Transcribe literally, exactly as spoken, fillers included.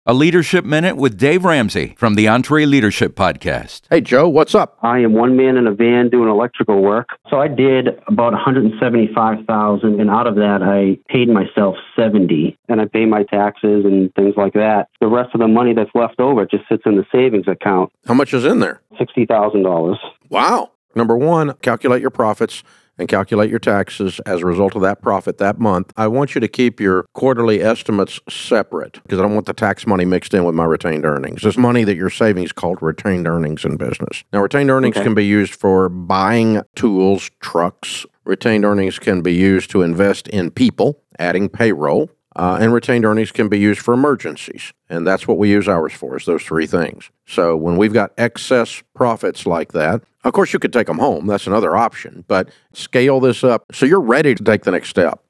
A Leadership Minute with Dave Ramsey from the EntreLeadership Podcast. Hey, Joe, what's up? I am one man in a van doing electrical work. So I did about one hundred seventy-five thousand dollars, and out of that, I paid myself seventy thousand dollars, and I pay my taxes and things like that. The rest of the money that's left over just sits in the savings account. How much is in there? sixty thousand dollars. Wow. Number one, calculate your profits and calculate your taxes as a result of that profit that month. I want you to keep your quarterly estimates separate because I don't want the tax money mixed in with my retained earnings. This money that you're saving is called retained earnings in business. Now, retained earnings Okay. can be used for buying tools, trucks. Retained earnings can be used to invest in people, adding payroll. Uh, and retained earnings can be used for emergencies. And that's what we use ours for, is those three things. So when we've got excess profits like that, of course, you could take them home. That's another option. But scale this up so you're ready to take the next step.